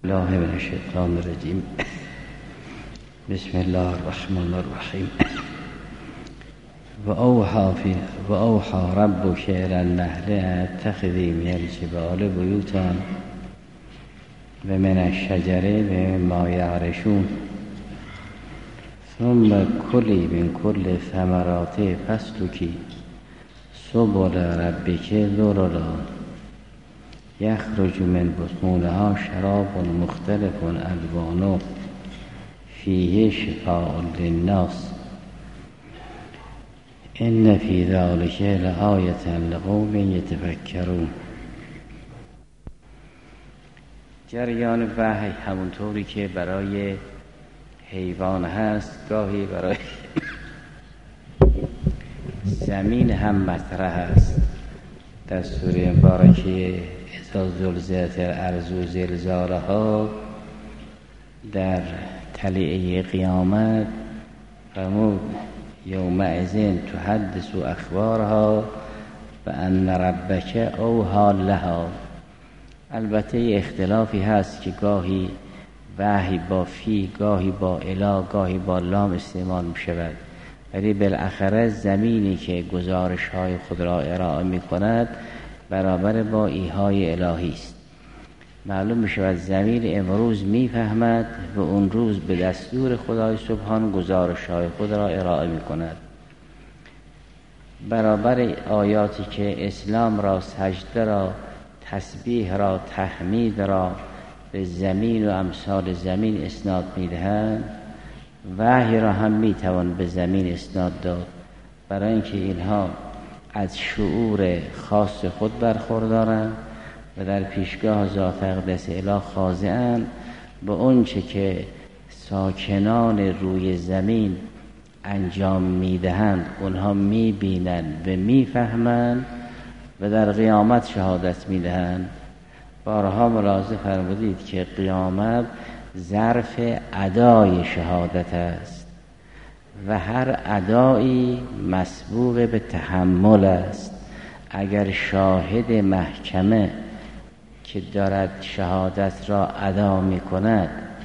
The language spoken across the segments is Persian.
بالله من الشیطان الرجیم. بسم الله الرحمن الرحیم. و اوحى ربک الی النحل اتخذی من الجبال بیوتا و من الشجر و مما یعرشون ثم کلی من کل ثمرات فاسلکی سبل ربک ذللا یخرج من بطونها شراب مختلف الوانه فیه شفاء للناس ان فی ذلک لآیة لقوم یتفکرون. جریان وحی همونطوری که برای حیوان هست گاهی برای زمین هم مطرح است. در سوره مبارکه اذا زلزلت الارض زلزالها در طلعه قیامت فرمود یومئذ تحدث اخبارها بان ربک اوحی لها. البته اختلافی هست که گاهی وحی با فی، گاهی با الی، گاهی با لام استعمال می شود، ولی بالاخره زمینی که گزارش های خود را ارائه می کند برابر با ایحای الهی است. معلوم می شود زمین امروز می فهمد و اون روز به دستور خدای سبحان گزارش های خود را ارائه می کند. برابر آیاتی که اسلام را، سجده را، تسبیح را، تحمید را به زمین و امثال زمین اسناد می دهند، وحی را هم می توان به زمین اسناد داد، برای اینکه اینها از شعور خاص خود برخوردارند و در پیشگاه ذات اقدس اله خاضعند به اونچه که ساکنان روی زمین انجام میدهند اونها میبینند و میفهمند و در قیامت شهادت میدهند. بارها ملاحظه فرمودید که قیامت ظرف ادای شهادت است و هر ادایی مسبوق به تحمل است. اگر شاهد محکمه که دارد شهادت را ادا می کند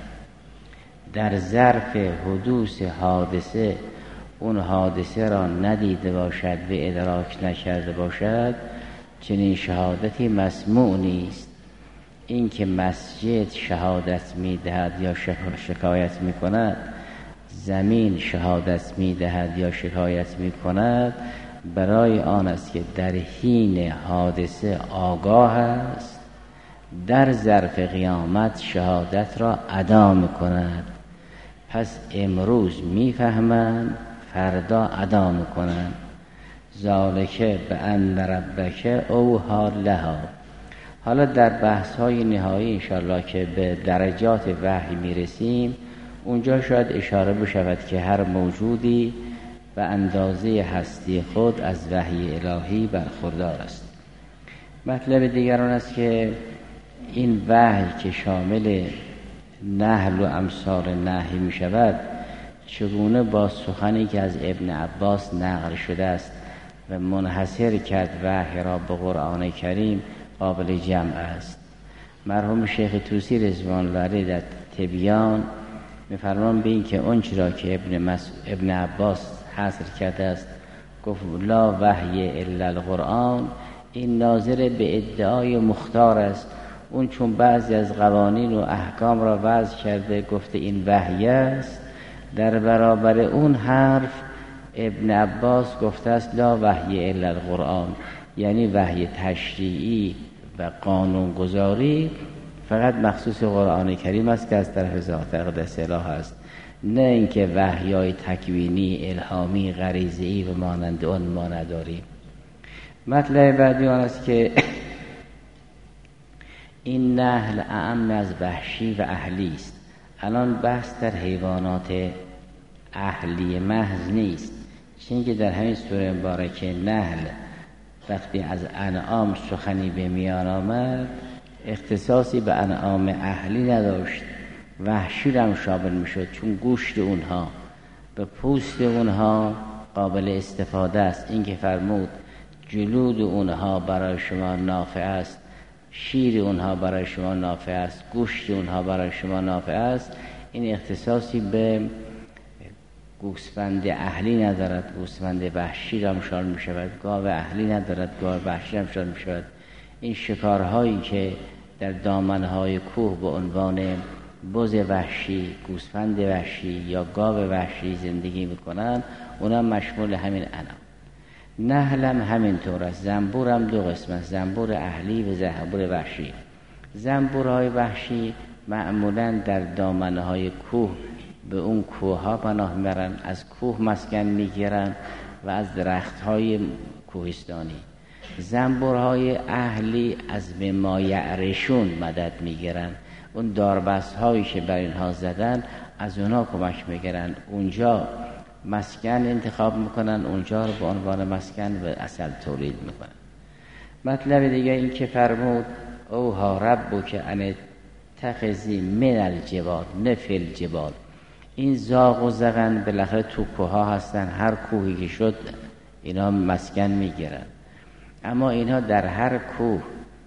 در ظرف حدوث حادثه اون حادثه را ندیده باشد و ادراک نکرده باشد، چنین شهادتی مسموع نیست. این که مسجد شهادت می دهد یا شکایت می کند، زمین شهادت می دهد یا شکایت می کند، برای آن است که در حین حادثه آگاه است، در ظرف قیامت شهادت را ادا می کند. پس امروز می فهمند، فردا ادا می کنند. ذالک بأن ربک اوحی لها. حالا در بحث های نهایی انشاءالله که به درجات وحی می رسیم، اونجا شاید اشاره بشود که هر موجودی به اندازه هستی خود از وحی الهی برخوردار است. مطلب دیگران است که این وحی که شامل نحل و امثال نحی می شود چگونه با سخنی که از ابن عباس نقل شده است و منحصر کرد وحی را به قرآن کریم قابل جمع است. مرحوم شیخ طوسی رضوان الله علیه در تبیان می‌فرمایند به این که اون چرا که ابن عباس حصر کرده است گفت لا وحی الا القرآن، این ناظر به ادعای مختار است. اون چون بعضی از قوانین و احکام را وضع کرده گفته این وحی است، در برابر اون حرف ابن عباس گفته است لا وحی الا القرآن، یعنی وحی تشریعی و قانونگذاری فقط مخصوص قرآن کریم است که از طرف ذات اقدس اله است، نه اینکه وحیای تکوینی، الهامی، غریزی و مانند آن ما نداریم. مطلب بعدی آن است که این نحل اعم از وحشی و اهلی است. الان بحث در حیوانات اهلی محض نیست، چون که در همین سوره مبارکه نحل وقتی از انعام سخنی به میان آمد اختصاصی به انعام اهلی نداشت، وحشی را هم شامل میشد، چون گوشت اونها به پوست اونها قابل استفاده است. این که فرمود جلود اونها برای شما نافع است، شیر اونها برای شما نافع است، گوشت اونها برای شما نافع است. این اختصاصی به گوسفند اهلی ندارد، گوسفند وحشی را مشار می شود. گاو اهلی ندارد، گاو وحشی را مشار می شود. این شکارهایی که در دامنهای کوه به عنوان بز وحشی، گوسفند وحشی یا گاو وحشی زندگی میکنن، اونا مشمول همین انواع. نحلم همینطور است. زنبور هم دو قسم است، زنبور اهلی و زنبور وحشی. زنبورهای وحشی معمولا در دامنهای کوه به اون کوه ها پناه میبرن، از کوه مسکن میگیرن و از درختهای کوهستانی. زنبورهای اهلی از مما یعرشون مدد میگیرن، اون داربست هایی که بر اینها زدن از اونها کمک میگیرن، اونجا مسکن انتخاب میکنن، اونجا رو به عنوان مسکن و عسل تولید میکنن. مطلب دیگه این که فرمود اوها ربک ان اتخذی من الجبال نفل جبال. این زاغ و زغن بالاخره تو کوه ها هستن، هر کوهی که شد اینا مسکن میگیرن، اما اینا در هر کوه،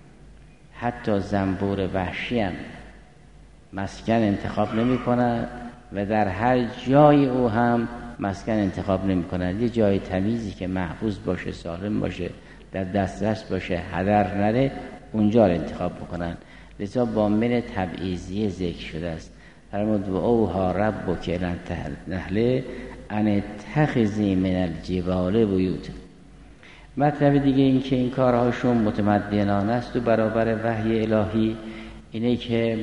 حتی زنبور وحشی هم مسکن انتخاب نمی کنن و در هر جای او هم مسکن انتخاب نمی کنن. یه جای تمیزی که محفوظ باشه، سالم باشه، در دسترس باشه، هدر نره، اونجا رو انتخاب بکنن. لذا با من تبعیضیه ذکر شده است. فرمود و اوها ربک الی النحل ان اتخذی من الجبال بیوتا. مطلب دیگه این که این کارهاشون متمدنانه است و برابر وحی الهی. اینه که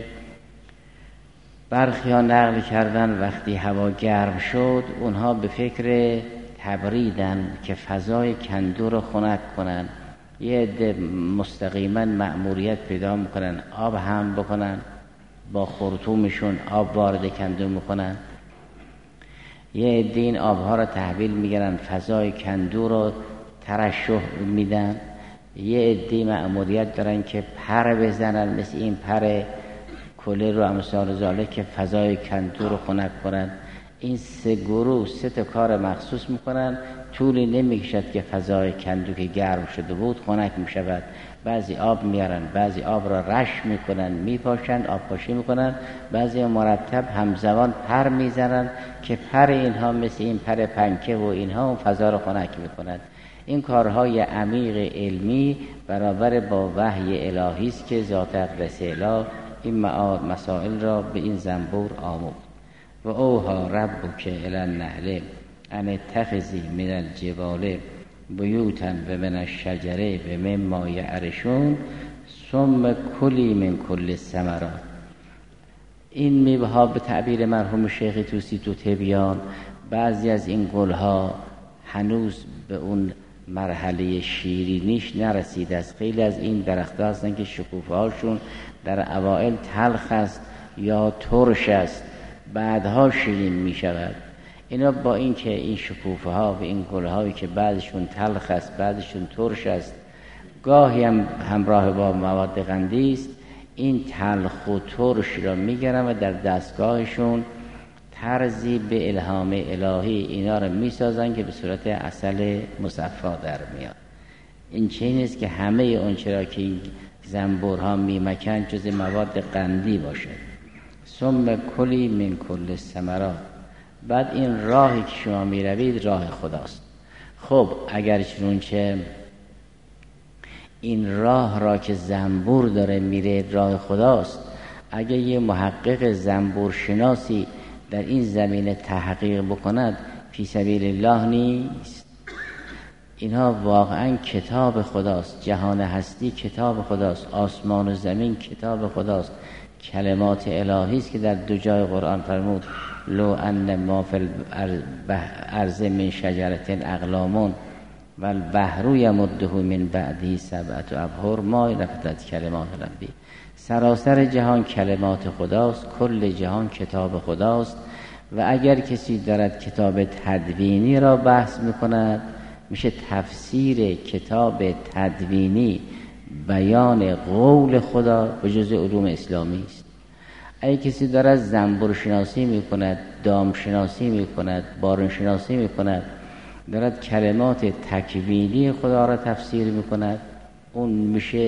برخی ها نقل کردن وقتی هوا گرم شد اونها به فکر تبریدن که فضای کندو رو خنک کنن. یه عده مستقیما مأموریت پیدا میکنن آب حمل بکنن، با خرطومشون آب وارد کندو میکنن. یه عده این آبها رو تحویل میگیرن، فضای کندو رو ترشح میدن. یه عده مأموریت دارن که پر بزنن، مثل این پر کله رو امثال ذالک که فضای کندو رو خنک کنن. این سه گروه سه تا کار مخصوص میکنن. طولی نمیکشد که فضای کندو که گرم شده بود خنک میشود. بعضی آب میارن، بعضی آب را رش میکنن، میپاشن، آب پاشی میکنن، بعضی مرتب همزمان پر میزنن که پر اینها مثل این پر پنکه و اینها اون فضا رو خنک میکنن. این کارهای عمیق علمی برابر با وحی الهی است که ذات اقدس اله این مسائل را به این زنبور آموخت. و اوها ربک الی النحل ان اتخذی من الجبال بیوتا و من الشجر و مما یعرشون ثم کلی من کل الثمرات. این میوه ها به تعبیر مرحوم شیخ طوسی تو تبیان، بعضی از این گلها هنوز به اون مرحله شیرینیش نرسیده است. خیلی از این درخت‌ها هستن که شکوفه هاشون در اوائل تلخ است یا ترش است، بعدها شیرین می شود. اینا با این که این شکوفه ها و این گل هایی که بعضشون تلخ است بعضشون ترش است، گاهی هم همراه با مواد قندی است، این تلخ و ترش را میگیرن و در دستگاهشون طرزی به الهام الهی اینا را میسازن که به صورت عسل مصفا در میاد. این چه نیست که همه اون چرا که این زنبورها میمکن جز مواد قندی باشه. ثم کلی من کل الثمرات. بعد این راهی که شما میروید راه خداست. خب اگر چنونچه این راه را که زنبور داره میره راه خداست، اگر یه محقق زنبور شناسی در این زمینه تحقیق بکند فی سبیل الله نیست. اینها واقعا کتاب خداست، جهان هستی کتاب خداست، آسمان و زمین کتاب خداست، کلمات الهی است که در دو جای قرآن فرمود لو ان ما فی الارض من شجرة اقلام و البحر یمده من بعده سبعة ابحر ما نفدت کلمات ربی. سراسر جهان کلمات خداست، کل جهان کتاب خداست. و اگر کسی دارد کتاب تدوینی را بحث میکند میشه تفسیر کتاب تدوینی، بیان قول خدا به جزء علوم اسلامی است. اگر کسی دارد زنبور شناسی میکند، دام شناسی میکند، بارون شناسی میکند، دارد کلمات تکوینی خدا را تفسیر میکند، اون میشه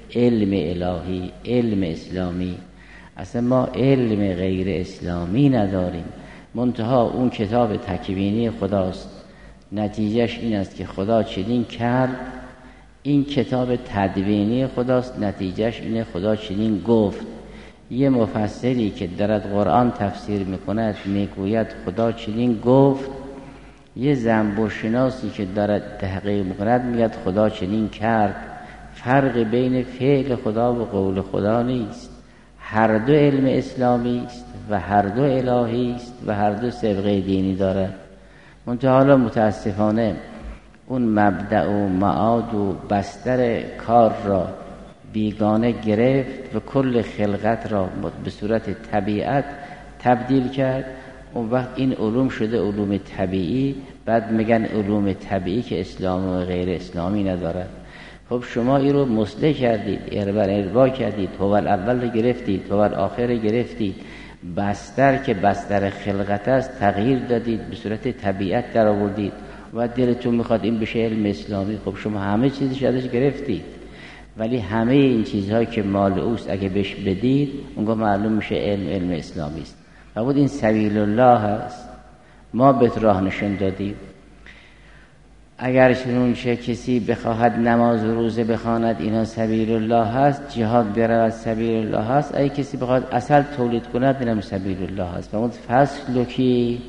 علم الهی، علم اسلامی. اصلا ما علم غیر اسلامی نداریم. منتها اون کتاب تکوینی خداست، نتیجهش این است که خدا چنین کرد. این کتاب تدوینی خداست، نتیجهش اینه خدا چنین گفت. یه مفسری که دارد قرآن تفسیر میکند میگوید خدا چنین گفت، یه زنبورشناسی که دارد تحقیق میکند میگوید خدا چنین کرد. فرق بین فعل خدا و قول خدا نیست. هر دو علم اسلامی است و هر دو الهی است و هر دو سابقه دینی دارد. منتها حالا متاسفانه اون مبدأ و معاد و بستر کار را بیگانه گرفت و کل خلقت را به صورت طبیعت تبدیل کرد. اون وقت این علوم شده علوم طبیعی، بعد میگن علوم طبیعی که اسلام و غیر اسلامی ندارد. خب شما این رو مصلح کردید، اربا کردید، هو الاول رو گرفتید، هو الاخر رو گرفتید، بستر که بستر خلقت است تغییر دادید، به صورت طبیعت در آوردید و دلتون میخواد این بشه علم اسلامی. خب شما همه چیزش ازش گرفتید، ولی همه این چیزهایی که مال اوست اگه بهش بدید اونگاه معلوم میشه علم اسلامی است. و بود این سبیل الله هست، ما بهت راه نشون دادیم. اگر چنانچه کسی بخواهد نماز و روزه بخواند اینا سبیل الله هست، جهاد برود سبیل الله هست. اگه کسی بخواد عسل تولید کند اینم سبیل الله هست. و فسلکی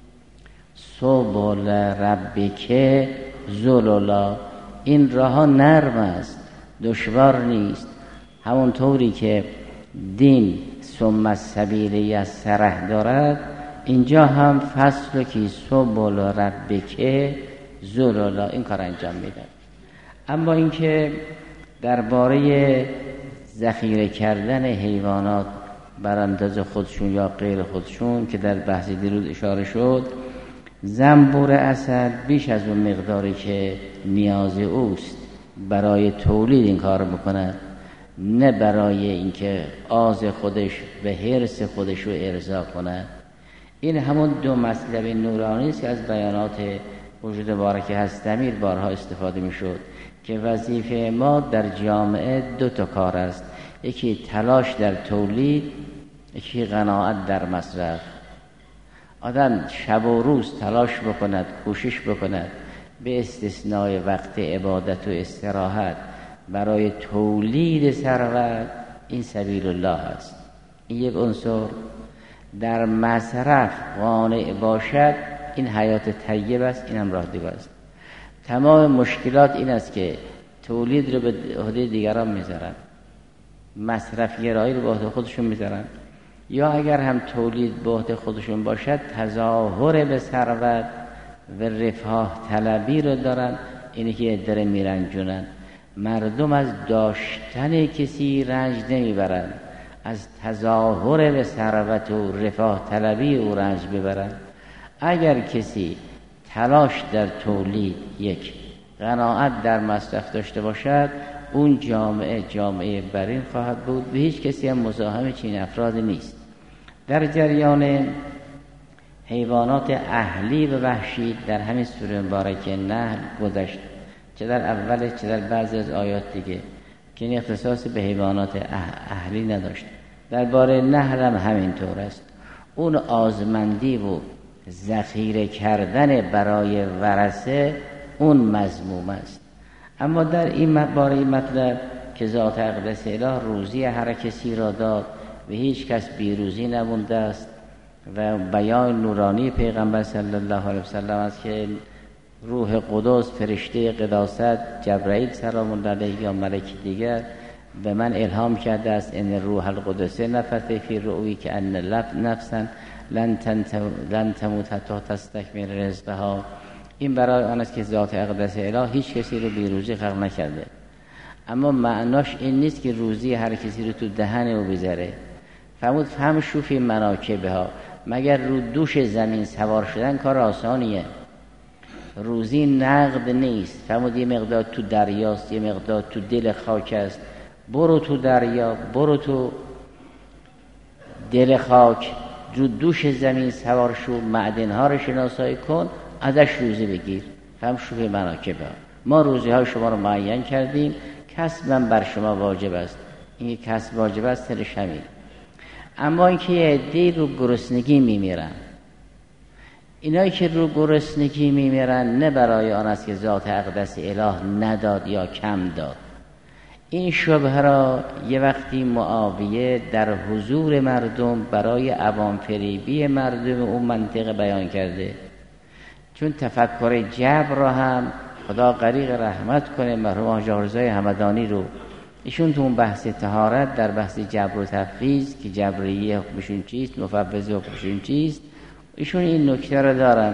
سبل ربک ذللا، این راه نرم است، دشوار نیست. همونطوری که دین ثم السبیل یسره دارد، اینجا هم فسلکی سبل ربک ذللا این کار انجام میدن. اما اینکه درباره ذخیره کردن حیوانات بر اندازه خودشون یا غیر خودشون که در بحث دیروز اشاره شد، زنبور عسل بیش از اون مقداری که نیاز اوست برای تولید این کار بکنه، نه برای اینکه آز خودش به حرص خودش رو ارضا کنه. این همون دو مطلب نورانی است که از بیانات وجود بارکه هستمیر بارها استفاده می شد که وظیفه ما در جامعه دو تا کار است، یکی تلاش در تولید، یکی قناعت در مصرف. آدم شب و روز تلاش بکند، کوشش بکند به استثنای وقت عبادت و استراحت برای تولید ثروت، این سبیل الله است. این یک عنصر. در مصرف قانع باشد، این حیات طیب است، این هم راه دیگر است. تمام مشکلات این است که تولید رو به عهده دیگران میذارن، مصرف گرایی رو به عهده خودشون میذارن، یا اگر هم تولید به عهده خودشون باشد تظاهر به ثروت و رفاه طلبی رو دارن. اینی که داره میرنجونن. مردم از داشتن کسی رنج نمیبرن، از تظاهر به ثروت و رفاه طلبی او رنج ببرن. اگر کسی تلاش در تولید، یک قناعت در مصرف داشته باشد، اون جامعه برین خواهد بود. به هیچ کسی هم مزاحم چنین افراد نیست. در جریان حیوانات اهلی و وحشی در همین سوره مبارکه نحل گذشت، چه در اول چه در بعضی از آیات دیگه، که این اختصاص به حیوانات اهلی نداشت. درباره نحل هم همینطور است. اون آزمندی و ذخیره کردن برای ورثه اون مذموم است. اما در این باره مطلب که ذات اقدس اله روزی هر کسی را داد و هیچ کس بیروزی نمونده است و بیان نورانی پیغمبر صلی الله علیه وسلم است که روح قدس فرشته قداست جبرائیل سلام علیه یا ملک دیگر به من الهام کرده است ان روح القدس نفث فی رؤی که ان نفسا لن تموت حتی تستکمل رزقها. این برای آن است که ذات اقدس اله هیچ کسی رو بی روزی خلق نکرده. اما معناش این نیست که روزی هر کسی رو تو دهن او بذاره. فرمود فهم شوفی مناکبها، مگر رو دوش زمین سوار شدن کار آسانیه. روزی نقد نیست. فرمود یه مقدار تو دریاست، یه مقدار تو دل خاک است. برو تو دریا، برو تو دل خاک، رو دوش زمین سوار شو، معدنها رو شناسایی کن، ازش روزی بگیر. فهم شوفی مناکبها. ما روزی های شما رو معین کردیم کسبم بر شما واجب است. این کسب واجب است تلش همین. اما اینکه یه عده‌ای رو گرسنگی میمیرن، اینایی که رو گرسنگی میمیرن نه برای آن است که ذات اقدس اله نداد یا کم داد. این شبهه را یه وقتی معاویه در حضور مردم برای عوام فریبی مردم اون منطقه بیان کرده، چون تفکر جبر را هم خدا غریق رحمت کنه مرحوم حاجی رضای همدانی رو، ایشون تو اون بحث طهارت در بحث جبر و تفویض که جبریه حکمشون چیست، مفوض حکمشون چیست، ایشون این نکته را دارن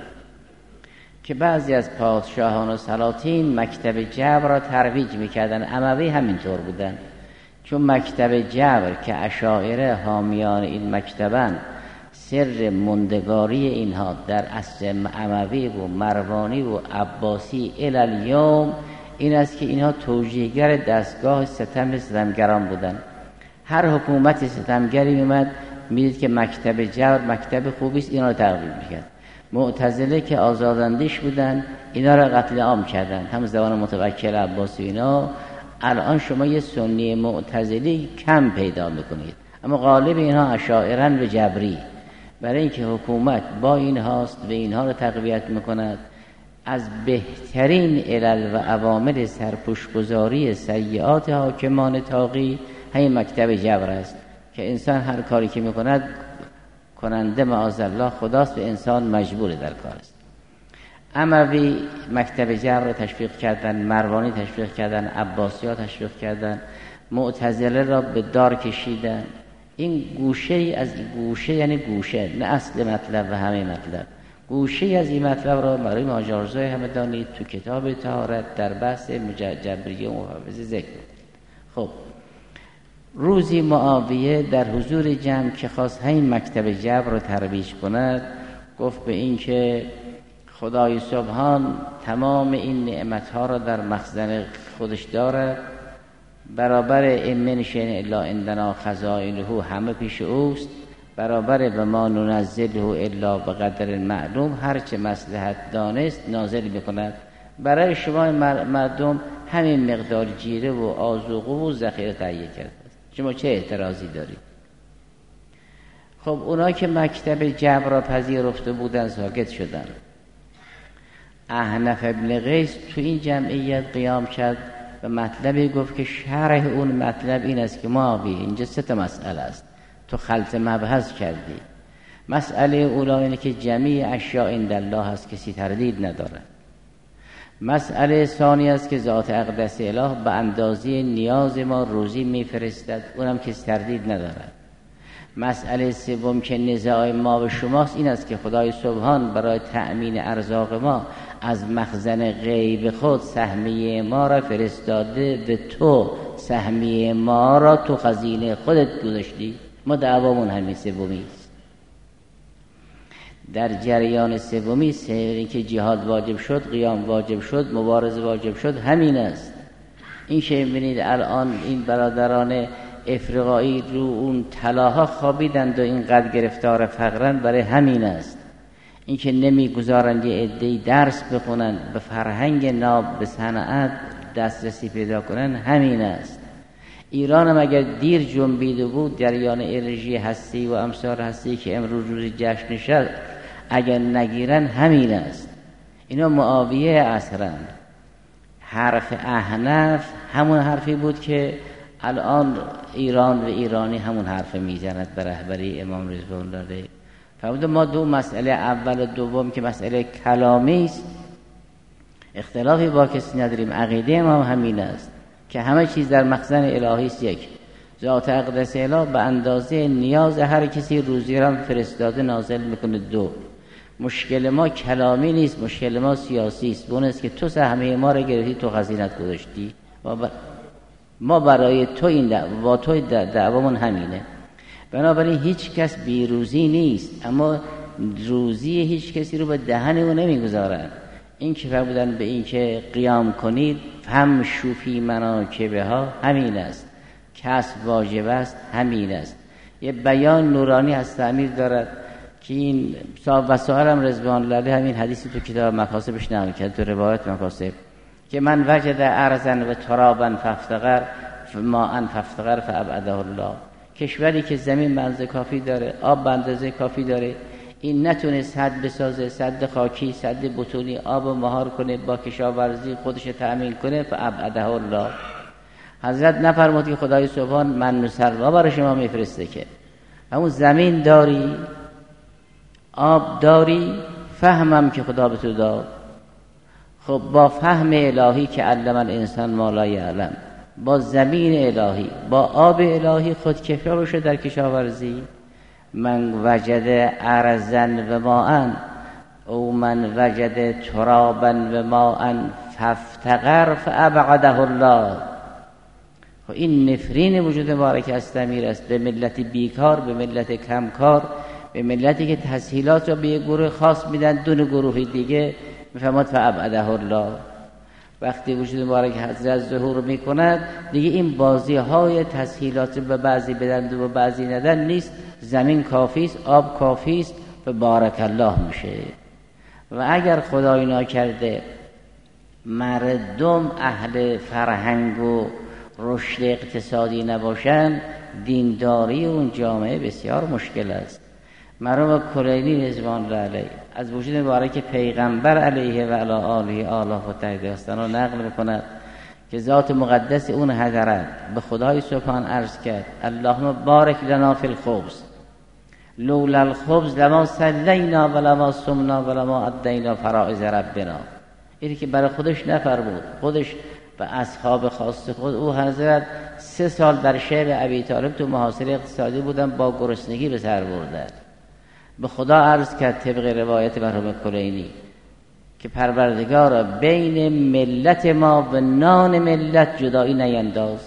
که بعضی از پادشاهان و سلاطین مکتب جبر را ترویج میکردن. اموی همینطور بودن، چون مکتب جبر که اشاعره حامیان این مکتبن، سر مندگاری اینها در عصر اموی و مروانی و عباسی الالیوم این است که اینها توجیهگر دستگاه ستمگران بودن. هر حکومت ستمگری میمد میدید که مکتب جبر مکتب خوبی است، اینا رو تقویت میکرد. معتزله که آزاداندیش بودن اینا را قتل عام کردن، هم زمان متوکل عباسی اینا. الان شما یه سنی معتزلی کم پیدا میکنید، اما غالب اینها اشاعرن و جبری، برای اینکه حکومت با اینهاست و اینها را تقویت میکند. از بهترین علل و عوامل سرپوشگذاری سیئات حاکمان طاغی همین مکتب جبر است که انسان هر کاری که میکند کننده معاذالله خداست و انسان مجبور در کار است. اموی مکتب جبر را تشویق کردن، مروانی تشویق کردن، عباسی ها تشویق کردن، معتزله را به دار کشیدن. این گوشه از گوشه، یعنی گوشه نه اصل مطلب و همه مطلب، گوشه از این مطلب را مرحوم حاجی رضای همدانی تو کتاب طهارت در بحث جبریه و مفوضه ذکر. خب روزی معاویه در حضور جمع که خواست همین مکتب جبر رو ترویج کند، گفت به این که خدای سبحان تمام این نعمتها را در مخزن خودش دارد، برابر من شیء الا عندنا خزائنه همه پیش اوست، برابر و ما ننزله الا بقدر معلوم، هرچه مصلحت دانست نازل میکند برای شما مردم همین مقدار جیره و آذوقه و ذخیره تهیه کرده. شما چه اعتراضی دارید؟ خب اونا که مکتب جبر را پذیرفته بودن ساکت شدن. احنف ابن قیس تو این جمعیت قیام کرد و مطلبی گفت که شرح اون مطلب این است که معاویه اینجا 3 مسئله است، تو خلط مبحث کردی. مسئله اولا اینه که جمیع اشیاء عند الله است، کسی تردید نداره. مسئله ثانی است که ذات اقدس اله به اندازه نیاز ما روزی میفرستد، اونم کسی تردید نداره. مسئله سوم که نزاع ما و شماست این است که خدای سبحان برای تأمین ارزاق ما از مخزن غیب خود سهمیه ما را فرستاده و تو سهمیه ما را تو خزینه خودت گذاشتی. ما دعوامون همین سومی است. در جریان سومی سری که جهاد واجب شد، قیام واجب شد، مبارزه واجب شد، همین است. این که می‌بینید الان این برادران افریقایی رو اون طلاها خوابیدند و اینقدر گرفتار فقرن، برای همین است. این که نمیگذارند یه عده‌ای درس بخونن، به فرهنگ ناب، به صنعت دسترسی پیدا کنن، همین است. ایران هم اگر دیر جنبیده بود جریان انرژی هستی و امثال هستی که امروز روز جشنش است اگر نگیرن همین است. اینا معاویه عصرن. حرف احنف همون حرفی بود که الان ایران و ایرانی همون حرف میزند به رهبری امام رضوان الله. فرمود ما 2 مسئله اول و دوم که مسئله کلامی است اختلافی با کسی نداریم، عقیده ما همین است که همه چیز در مخزن الهی است. یک، ذات اقدس اله به اندازه نیاز هر کسی روزی را فرستاده نازل میکنه. 2، مشکل ما کلامی نیست، مشکل ما سیاسی است. اون است که تو سهمیه ما را گرفتی، تو خزینت گذاشتی، ما برای تو این با تو دعوامون همینه. بنابراین هیچ کس بیروزی نیست، اما روزی هیچ کسی رو به دهن او نمیگذارن. این که فرمودن به این که قیام کنید هم شوفی مناکبه ها، همین است. کسب واجب است، همین است. یه بیان نورانی از تعمیر دارد که این صاحب وسائل هم رضوان الله همین حدیثی تو کتاب مکاسبش نقل کرد، تو روایت مکاسب که من وجد ارضا و ترابا فافتقر ماء فافتقر فابعده الله. کشوری که زمین به اندازه کافی داره، آب به اندازه کافی داره، این نتونه سد بسازه، سد خاکی، سد بطونی، آب مهار کنه، با کشاورزی خودش تأمین کنه، فابعده الله. حضرت نفرمود که خدای سبحان من سروا برای شما میفرسته که همون زمین داری، آب داری، فهمم که خدا به تو داد. خب با فهم الهی که علم الانسان ما لا یعلم، با زمین الهی، با آب الهی خود کفا بشه در کشاورزی. من وجد ارضا و ماء او من وجد ترابا و ماء فافتقر فابعده الله. این نفرین وجود مبارک استمیر است به ملت بیکار، به ملت کمکار، به ملتی که تسهیلات را به یک گروه خاص میدن، دون گروه دیگه میفهمد فابعده الله. وقتی وجود مبارک حضرت ظهور میکند دیگه این بازی های تسهیلات به بعضی بدن و بعضی ندن نیست. زمین کافی است، آب کافی است و بارک الله میشه. و اگر خدای ناکرده مردم اهل فرهنگ و رشد اقتصادی نباشند، دینداری اون جامعه بسیار مشکل است. مرحوم کلینی رضوان الله علیه از وجود مبارک پیغمبر علیه و علی آله آله و تهدیستان را نقل میکند که ذات مقدس اون حضرت به خدای سبحان عرض کرد اللهم بارک لنا فی الخبز لولا الخبز لما صلینا و لما صمنا و لما ادینا فرائض ربنا. اینی که برای خودش نفرمود، خودش و اصحاب خاص خود او حضرت 3 سال در شهر ابی طالب تو محاصره اقتصادی بودن، با گرسنگی به سر بردن. به خدا عرض کرد طبق روایت مرحوم کلینی که پروردگارا بین ملت ما و نان ملت جدایی نینداز.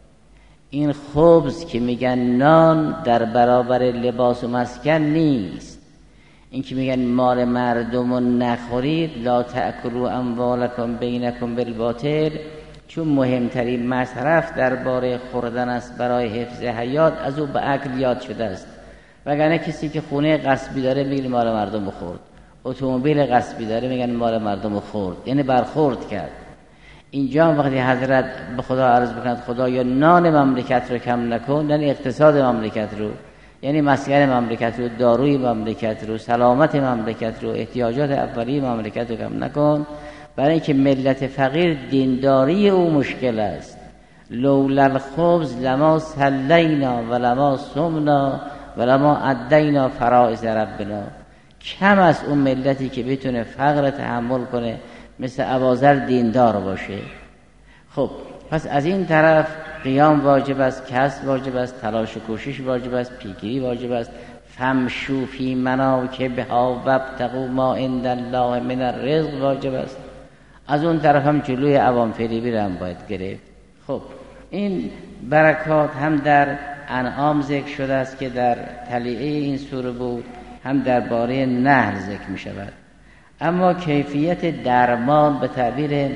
این خبز که میگن نان در برابر لباس و مسکن نیست. این که میگن مال مردم رو نخورید، لا تأکلوا اموالکم بینکم بالباطل، چون مهمترین مصرف درباره خوردن است برای حفظ حیات، از او به اکل یاد شده است. وگرنه کسی که خونه غصبی داره میگن مال مردم بخورد، اتومبیل غصبی داره میگن مال مردم خورد، یعنی برخورد کرد. اینجا وقتی حضرت به خدا عرض بکند خدایا نان مملکت رو کم نکن، یعنی اقتصاد مملکت رو، یعنی مسکن مملکت رو، داروی مملکت رو، سلامت مملکت رو، احتیاجات اولیه مملکت رو کم نکن، برای اینکه ملت فقیر دینداری او مشکل است. لولا الخبز لما صلینا و لما صمنا و لما ادینا فرائض ربنا. کم از اون ملتی که بتونه فقر تحمل کنه، مثل ابوذر دیندار باشه. خب پس از این طرف قیام واجب است، کسب واجب است، تلاش و کوشش واجب است، پیگیری واجب است. فمشوا فی مناکبها وابتغوا ما عند الله من الرزق واجب است. از اون طرف هم جلوی عوام فریبی رو هم باید گرفت. خب این برکات هم در انعام ذکر شده است که در تلیعه این سوره بود، هم درباره نحل ذکر می شود. اما کیفیت درمان به تعبیر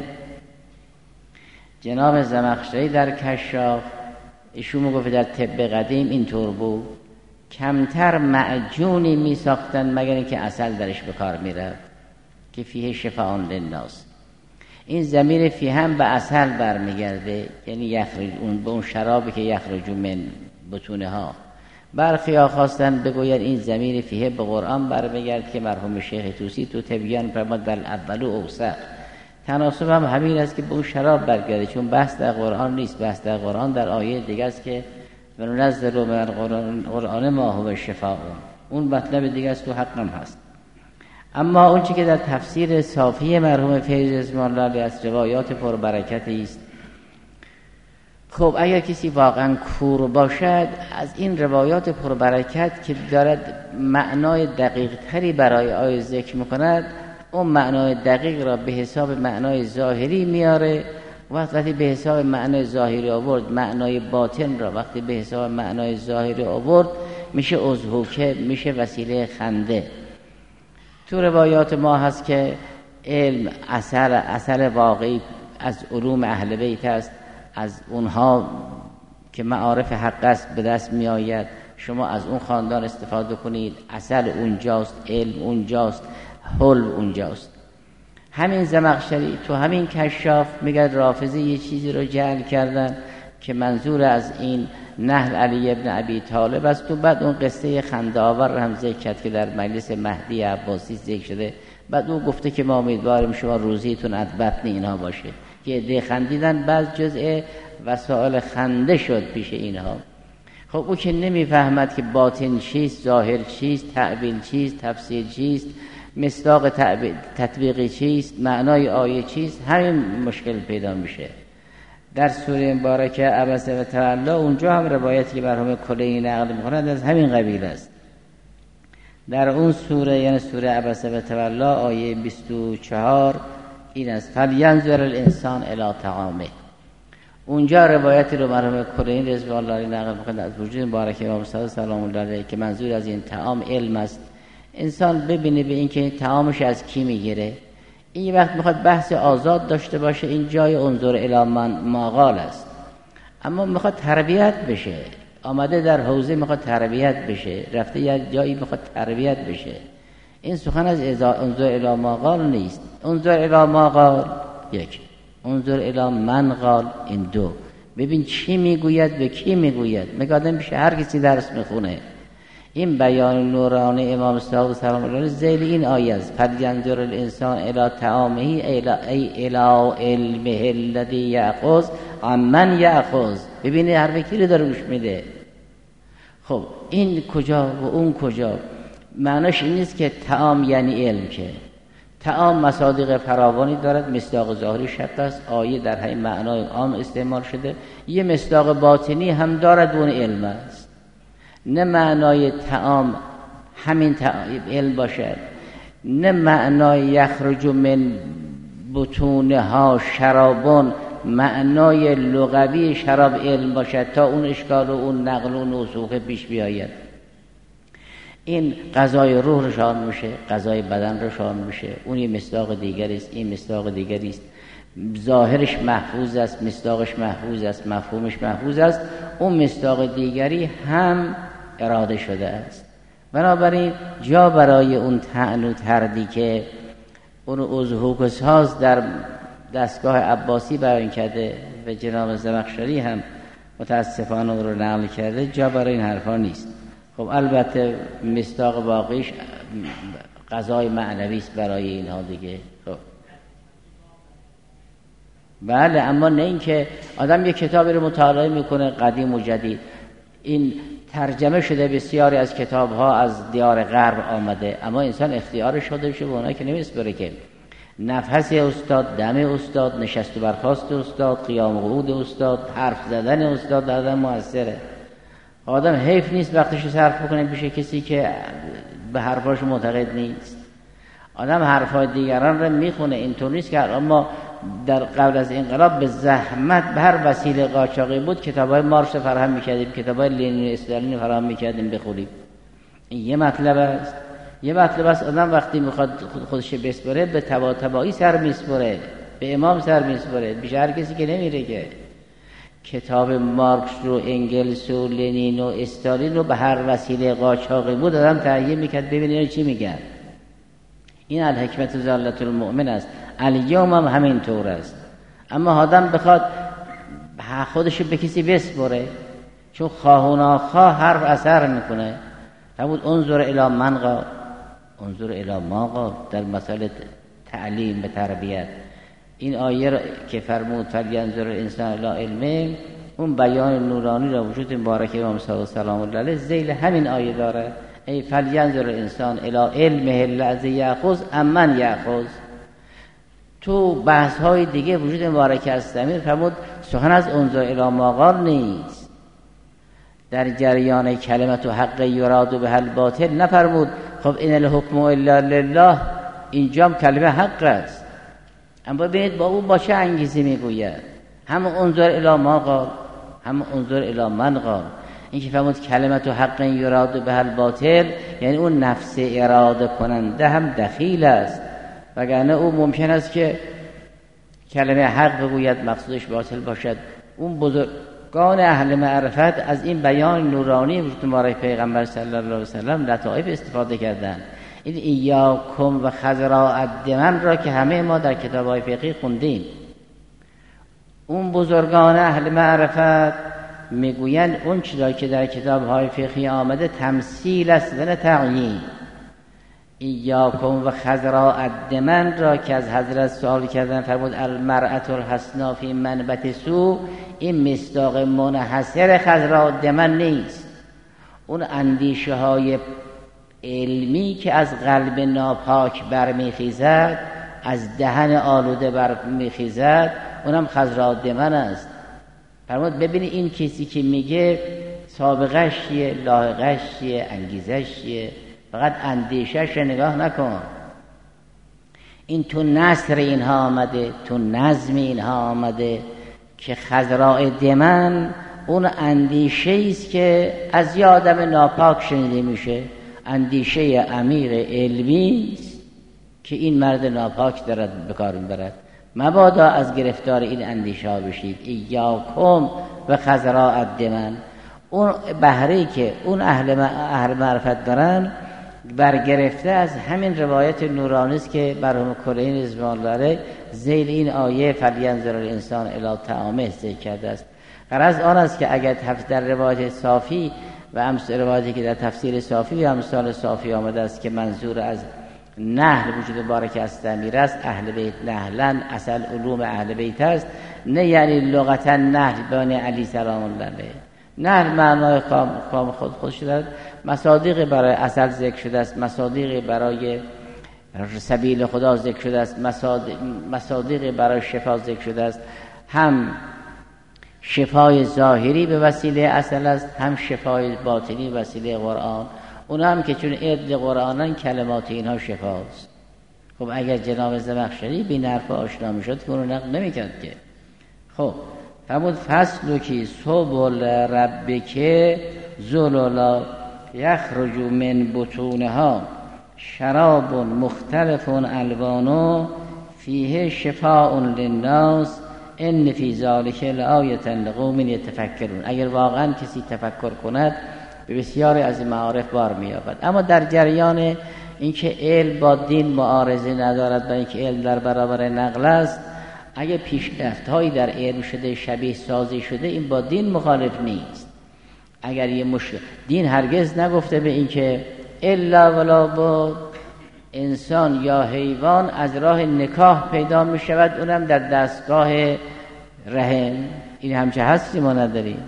جناب زمخشری در کشاف، ایشون میگفت در طب قدیم اینطور بود، کمتر معجونی می ساختن مگر اینکه عسل درش به کار می رفت که فیه شفاء للناس. این ضمیر فیه هم به عسل برمیگرده، یعنی یخرج اون به اون شرابی که یخرج من بطونه ها. برخی ها خواستن بگوید این ضمیر فیه به قرآن برمیگرد که مرحوم شیخ طوسی تو تبیان فرمود بل اول اوسق. تناسب هم همین است که به اون شراب برگرده، چون بحث در قرآن نیست، بحث در قرآن در آیه دیگه است که وننزل من القرآن ما هو شفاء، اون مطلب دیگه است تو حقم هست. اما اون چی که در تفسیر صافی مرحوم فیض رضوان الله علیه از روایات پربرکتی است. خب اگر کسی واقعا کور باشد، از این روایات پربرکت که دارد معنای دقیق تری برای آیه ذکر میکند، اون معنای دقیق را به حساب معنای ظاهری میاره. وقتی به حساب معنای ظاهری آورد، معنای باطن را وقتی به حساب معنای ظاهری آورد، میشه اضحوکه، میشه وسیله خنده. تو روایات ما هست که علم اثر واقعی از علوم اهل بیت است، از اونها که معارف حق است به دست می آید. شما از اون خاندان استفاده کنید، اصل اونجاست، علم اونجاست، حلم اونجاست. همین زمخشری تو همین کشاف میگه رافضی یه چیزی رو جعل کردن که منظور از این نهل علی ابن ابی طالب است. تو بعد اون قصه خنده آور رو هم ذکر کرد که در مجلس مهدی عباسی ذکر شده. بعد اون گفته که ما امیدواریم شما روزیتون از بطن اینها باشه که عده خندیدن، بعد جزء وسائل خنده شد پیش اینها. خب او که نمیفهمد که باطن چیست، ظاهر چیست، تعبیل چیست، تفسیر چیست، مصداق تطبیقی چیست، معنای آیه چیست، همین مشکل پیدا میشه. در سوره مبارکه عبس و تولا اونجا هم روایتی که مرحوم کلینی نقل میکنند از همین قبیل است. در اون سوره یعنی سوره عبس و تولا آیه 24 این است: فلینظر الانسان الی طعامه. اونجا روایتی رو مرحوم کلینی رضوان الله علیه نقل میکنند از وجود مبارک امام صادق سلام الله علیه که منظور از این طعام علم است. انسان ببینه به این که طعامش از کی میگیره. این وقت میخواد بحث آزاد داشته باشه، این جای انظر الی ما قال است. اما میخواد تربیت بشه، آمده در حوزه میخواد تربیت بشه، رفته یه جایی میخواد تربیت بشه. این سخن از انظر الی ما قال نیست. انظر الی ما قال یک، انظر الی من قال این دو. ببین چی میگوید به کی میگوید. میگه آدم پیش هر کسی درس میخونه. این بیان نورانی امام صادق سلام الله علیه ذیل این آیه است: فلینظر الانسان الی طعامه ای الی علمه الذی یأخذ عمن یأخذ. ببینید هر وکی رو داره گوش میده. خب این کجا و اون کجا؟ معناش این نیست که طعام یعنی علم، که طعام مصادیق فراوانی دارد. مصداق ظاهری شرط است، آیه در همین معنای عام استعمال شده. یه مصداق باطنی هم دارد و اون علم است. نه معنای طعام همین علم باشد، نه معنای یخرج من بطونها شرابون معنای لغوی شراب علم باشد تا اون اشکال و اون نقل و اون وثوقه پیش بیاید. این غذای روح روشان میشه، غذای بدن روشان میشه. اون یه مصداق دیگری است، این مصداق دیگری است. ظاهرش محفوظ است، مصداقش محفوظ است، مفهومش محفوظ است. اون مصداق دیگری هم اراده شده است. بنابراین جا برای اون طعن و تردی که اون ازهوک و ساز در دستگاه عباسی بیان کرده و جناب زمخشری هم متاسفانه اون رو نقل کرده، جا برای این حرفا نیست. خب البته مصداق باقیش غذای معنوی است برای اینها دیگه. خب بله، اما نه این که آدم یک کتابی رو مطالعه میکنه قدیم و جدید. این ترجمه شده بسیاری از کتاب‌ها از دیار غرب آمده، اما انسان اختیارش شده بشه به اونایی که نمیسپره که نفس استاد، دم استاد، نشست و برخاست استاد، قیام و قعود استاد، حرف زدن استاد در آدم موثره. آدم حیف نیست وقتش رو صرف بکنه پیش کسی که به حرفاش معتقد نیست. آدم حرفای دیگران رو میخونه. اینطور نیست که اما در قبل از انقلاب به زحمت به هر وسیله قاچاقی بود کتابای مارکس فراهم میکردیم، کتابای لنین و استالین فراهم میکردیم بخونیم. این یه مطلب است. یه مطلب است آدم وقتی میخواد خودش بسپره به طباطبایی سر میسپره، به امام سر میسپره، بیش هر کسی که نمیره. که کتاب مارکس رو، انگلس و لنین و استالین رو به هر وسیله قاچاقی بود آدم تهیه میکرد ببینید چی میگن. این الحکمت ضالت المؤمن است. الیوم هم همین طور است. اما آدم بخواد خودش به کسی بسپره، چون خواه و ناخواه حرف اثر میکنه. فرمود انظر الی من قال، انظر الی ما قال. در مسئله تعلیم به تربیت این آیه که فرمود فلینظر الانسان الی علمه، اون بیان نورانی را وجود مبارک امام صادق سلام الله علیه ذیل همین آیه داره. ای فلینظر الانسان الی علمه الذی یأخذ عمن یأخذ. تو بحث های دیگه وجود مبارک از ضمیر فرمود سخن از انظر الی ما قال نیست. در جریان کلمت و حق یراد به الباطل نفرمود خب این الحکم الا لله، اینجا هم کلمه حق است. اما ببینید با اون با چه انگیزی میگوید. هم انظر الی ما قال، هم انظر الی من قال. این که فرمود کلمت و حق یراد به الباطل یعنی اون نفس اراده کننده هم دخیل است، وگرنه او ممکن است که کلمه حق بگوید مقصودش باطل باشد. اون بزرگان اهل معرفت از این بیان نورانی وجود مبارک پیغمبر صلی الله علیه و سلم لطائف استفاده کردند. این ایاکم و خضراء الدمن را که همه ما در کتاب‌های فقهی خوندیم. اون بزرگان اهل معرفت میگویند اون چیزی که در کتاب‌های فقهی آمده تمثیل است و نه تعیین. ایاکم و خضراء الدمن را که از حضرت سوال کردن فرمود المرأة الحسنا فی منبت سوء، این مصداق منحصر خضراء الدمن نیست. اون اندیشه های علمی که از قلب ناپاک برمیخیزد، از دهن آلوده برمیخیزد، اونم خضراء الدمن است. فرمود ببینی این کسی که میگه سابقش چیه، لاحقش چیه، انگیزش چیه، فقط اندیشش رو نگاه نکن. این تو نثر اینها آمده، تو نظم اینها آمده که خضراء دمن اون اندیشه است که از یه آدم ناپاک شنیده میشه، اندیشه عمیق علمی است که این مرد ناپاک دارد به کار میبرد. مبادا از گرفتار این اندیشه ها بشید. ایاکم و خضراء الدمن، اون بهره‌ای که اون اهل معرفت دارن برگرفته از همین روایت نورانی است که مرحوم کلینی رضوان الله علیه ذیل این آیه فلینظر الانسان الی طعامه ذکر کرده است. غرض آن است که اگر در روایت صافی و امثال روایتی که در تفسیر صافی و امثال صافی آمده است که منظور از نهل وجود بارک است امیر است، اهل بیت نهلن، اصل علوم اهل بیت است، نه یعنی لغتا نهل بین علی سلام الله علیه. نهل معنای کام خودش دارد. مصادیق برای اصل ذکر شده است، مصادیق برای سبیل خدا ذکر شده است، مصادیق برای شفا ذکر شده است. هم شفای ظاهری به وسیله اصل است، هم شفای باطنی به وسیله قرآن. اون هم که چون عدل قرآنن کلمات اینها شفاست. خب اگر جناب زمخشری بی نرف آشنا میشد که اونو نقل نمیکرد که. خب فرمود فصل کی سبل ربک ذللا یخرج من بطونها شراب مختلف الوانه فیه شفاء للناس ان فی ذلک لآیة لقوم یتفکرون. اگر واقعا کسی تفکر کند به بسیاری از معارف بار می‌یابد. اما در جریان اینکه علم با دین معارضه ندارد و اینکه علم در برابر نقل است، اگه پیشرفت‌هایی در علم شده، شبیه سازی شده، این با دین مخالف نیست. اگر یه دین هرگز نگفته به اینکه الا ولا با انسان یا حیوان از راه نکاح پیدا می شود، اونم در دستگاه رحم. این همچه هستی ما نداریم.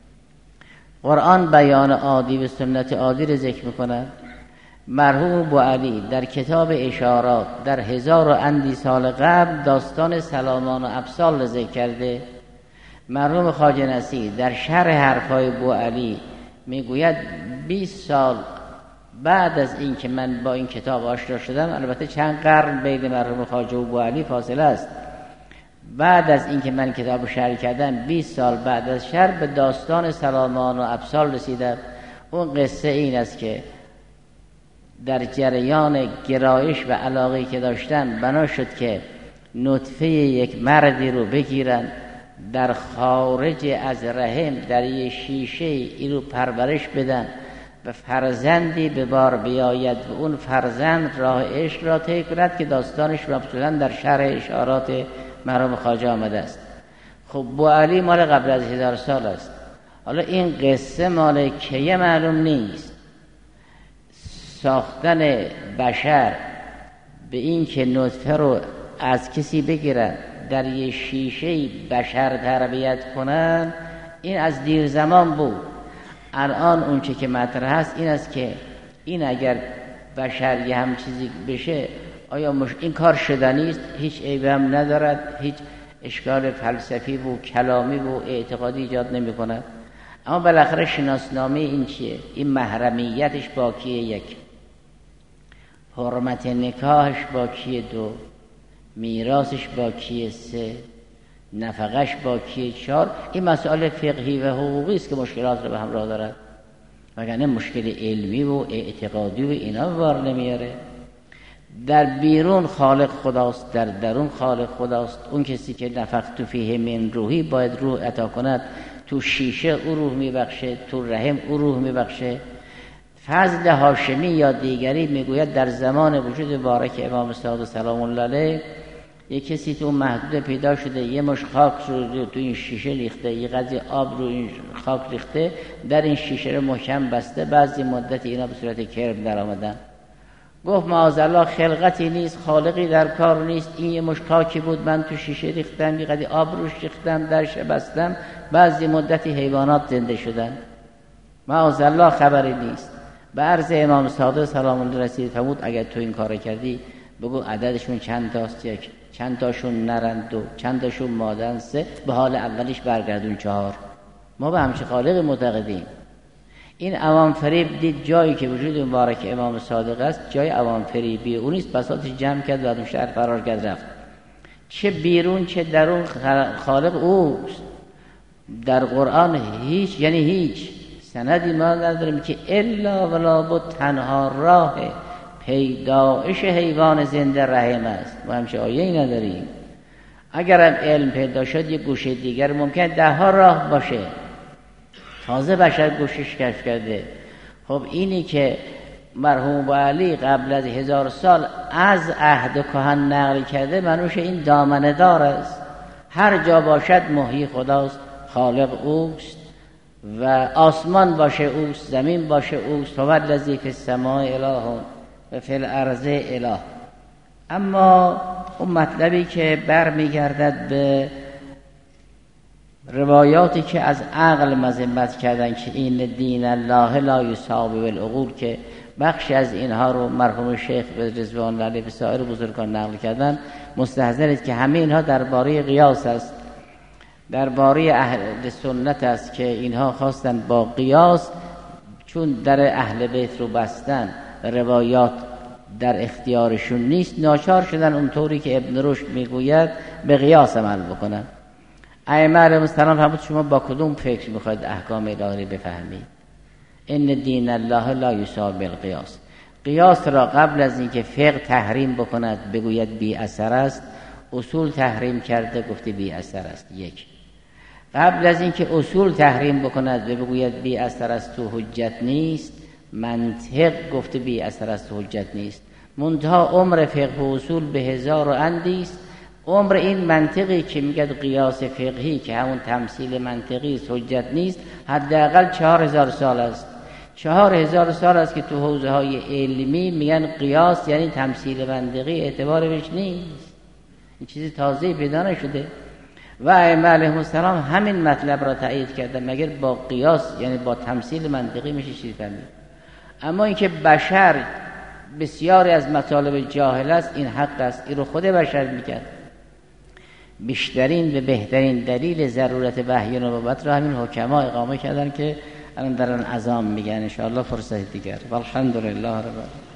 قرآن بیان عادی و سنت عادی رو ذکر میکند. مرحوم بوعلی در کتاب اشارات در 1000 و اندی سال قبل داستان سلامان و ابسال ذکر کرده. مرحوم خواجه نصیر در شرح حرفای بوعلی میگوید 20 سال بعد از این که من با این کتاب آشنا شدم، البته چند قرن بین مرحوم خواجه و بوعلی فاصله است، بعد از این که من کتاب شرح کردم 20 سال بعد از شرح به داستان سلامان و ابسال رسیدم. اون قصه این است که در جریان گرایش و علاقه‌ای که داشتن بنا شد که نطفه یک مردی رو بگیرن، در خارج از رحم در یه شیشه این رو پرورش بدن و فرزندی به بار بیاید و اون فرزند راه عشق را طی کند که داستانش مبسوطاً در شرح اشارات مرحوم خواجه آمده است. خب بوعلی مال قبل از 1000 سال است. حالا این قصه مال کیه معلوم نیست. ساختن بشر به این که نطفه رو از کسی بگیرن در یه شیشه بشر تربیت کنن، این از دیر زمان بود. الان اون چه که مطرح هست این است که این اگر بشر یه هم چیزی بشه، آیا این کار شدنی است؟ هیچ عیبی هم ندارد، هیچ اشکال فلسفی و کلامی و اعتقادی ایجاد نمی کند. اما بالاخره شناسنامه این چیه؟ این محرمیتش با کیه؟ 1. حرمت نکاحش با کیه؟ 2. میراثش با کیه؟ 3. نفقش با کیه؟ 4. این مسائل فقهی و حقوقی است که مشکلات رو به همراه دارد، وگرنه مشکل علمی و اعتقادی و اینا بار نمیاره. در بیرون خالق خداست، در درون خالق خداست. اون کسی که نفخت فیه من روحی باید روح عطا کند. تو شیشه او روح میبخشه، تو رحم او روح میبخشه. فضل هاشمی یا دیگری میگوید در زمان وجود مبارک امام صادق سلام الله علیه یک کسی تو محدود پیدا شده، یه مش خاک رو تو این شیشه ریخته، یه قدری آب رو این خاک ریخته، در این شیشه رو محکم بسته، بعضی مدت اینا به صورت کرم در آمدن. گفت معاذالله خلقتی نیست، خالقی در کار نیست، این یه مش خاکی بود من تو شیشه ریختم، یه قدری آب روش ریختم، درش بستم، بعضی مدتی حیوانات زنده شدن. معاذالله خبری نیست. به عرض امام صادق سلام الله رسید، فرمود اگر تو این کار کردی بگو عددشون چند تاست، یک، چند تاشون نرن، دو، چند تاشون مادن، سه، به حال اولیش برگردون، چهار. ما به همچه خالق معتقدیم. این عوام فریب دید جایی که وجود مبارک امام صادق است جای عوام فریبی اون نیست، بساطش جمع کرد و اون شهر فرار کرد رفت. چه بیرون چه درون خالق اوست. در قرآن هیچ، یعنی هیچ سندی ما نداریم که الا ولا بود تنها راه پیدایش حیوان زنده رحم است. ما همچه آیه‌ای نداریم. اگر هم علم پیدا شد یک گوشه دیگر ممکن 10 راه باشه، تازه بشر گوشش کشف کرده. خب اینی که مرحوم علی قبل از 1000 سال از عهد کهن نقل کرده منوش این دامنه دار است. هر جا باشد محیی خداست، خالق اوست و آسمان باشه اوست، زمین باشه اوست. هو الذی فی السماء اله و فی الارض اله. اما اون مطلبی که برمیگردد به روایاتی که از عقل مذمت کردن که این دین الله لا یصاب بالعقول، که بخشی از اینها رو مرحوم شیخ رضوان الله علیه و سایر بزرگان نقل کردن، مستحضرید که همه اینها درباره قیاس است، درباره اهل سنت است که اینها خواستن با قیاس، چون در اهل بیت رو بستن روایات در اختیارشون نیست، ناچار شدن اونطوری که ابن رشد میگوید به قیاس عمل بکنن. ائمه علیهم السلام فرمود شما با کدوم فکر میخواید احکام الهی بفهمید؟ ان دین الله لا یصاب بالقیاس. قیاس را قبل از اینکه فقه تحریم بکند بگوید بی اثر است، اصول تحریم کرده گفته بی اثر است. یک، قبل از اینکه اصول تحریم بکند بگوید بی اثر است تو حجت نیست، منطق گفته بی اثر است تو حجت نیست. منتها عمر فقه و اصول به 1000 و اندیست. عمر این منطقی که میگد قیاس فقهی که همون تمثیل منطقی است حجت نیست، حداقل 4000 سال است. 4000 سال است که تو حوزه های علمی میگن قیاس یعنی تمثیل منطقی، اعتبار بهش نیست، این چیزی تازه پیدا نشده. و ائمه علیهم السلام همین مطلب را تایید کردن، مگر با قیاس یعنی با تمثیل منطقی میشه چیزی فهمید. اما اینکه بشر بسیاری از مطالب جاهل است، این حق است، این رو خود بشر میکرد. بیشترین و بهترین دلیل ضرورت وحی و نبوت را همین حکما اقامه کردن که الان دارن اذان میگن. ان شاء الله فرصت دیگر. والحمدلله رب العالمین.